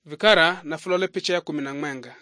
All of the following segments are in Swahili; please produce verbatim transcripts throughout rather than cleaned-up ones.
Vikara na fulole picha ya kumi na mwenga.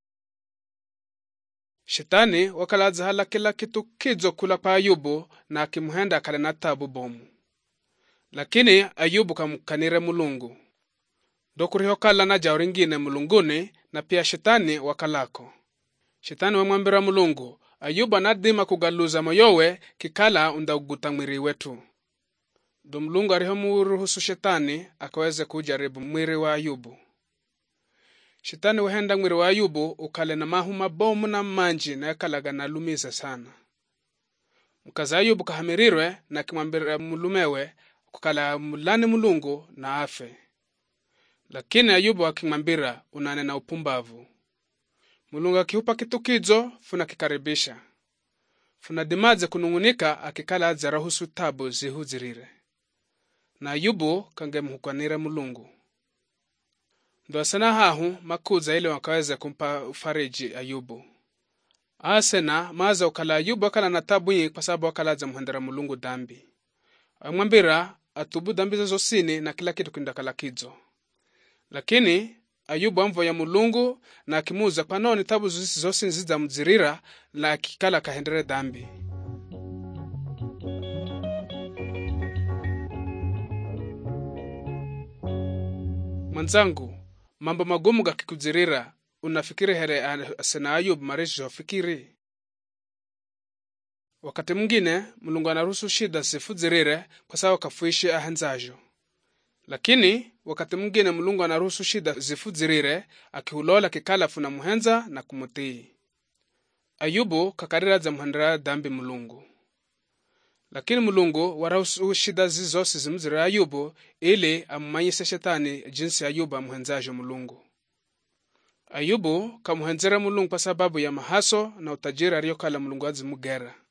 Shetani wakalaza hala kila kitu kidzo kula pa Ayubu na akimuhenda akale na tabu bomu. Lakini Ayubu kamkanire Mulungu. Dokuriho kala na jao ringine mulunguni na pia shetani wakalako. Shetani wamwambira Mulungu, Ayubu anadima kugaluza moyowe kikala undauguta mwiri wetu. Do Mulungu ariho muruhusu shetani akaweze kujaribu mwiri wa Ayubu. Shetani wahenda mwiri wa Ayubu ukale na mahu mabomu na manji na yakalaga na lumiza sana. Mkaza Ayubu kahamirirwe na kimwambira mulumewe kukala mulani Mulungu na afe. Lakini Ayubu akimwambira unane na upumbavu. Mulungu akihupa kitu kidzo funa kikaribisha. Funa dimaze kunungunika akikala azarahusu tabu zihuzirire. Na Ayubu kangemhukanira Mulungu. Ndo sana hahu makuza ile wakaweza kumpa ufariji Ayubu. Asena maza ukala Ayubu akala na tabu hii kwa sababu akala za muhendera Mulungu dambi. Amwambira atubu dambi za zosini na kila kitu kindakala kidzo. Lakini Ayubu amvo ya Mulungu na akimuza panoni tabu zosini ziza mzirira na akikala kahendere dambi. Mwanzangu, mambo magumu gakikuzirira, unafikiri here asena Ayubu marisho fikiri. Wakati mwingine Mulungu anaruhusu shida zifuzirire kwa sababu kafuishi ahenzajo. Lakini wakati mwingine Mulungu anaruhusu shida zifuzirire akihulola kikala funa muhenza na kumutii. Ayubu kakarira za muhendera dambi Mulungu. Lakini Mulungu warahusu shida zizosi zimzire Ayubu ili amumanyise shetani jinsi Ayubu amuhenzajo Mulungu. Ayubu kamuhenzera Mulungu kwa sababu ya mahaso na utajiri aliyokala Mulungu azimugera.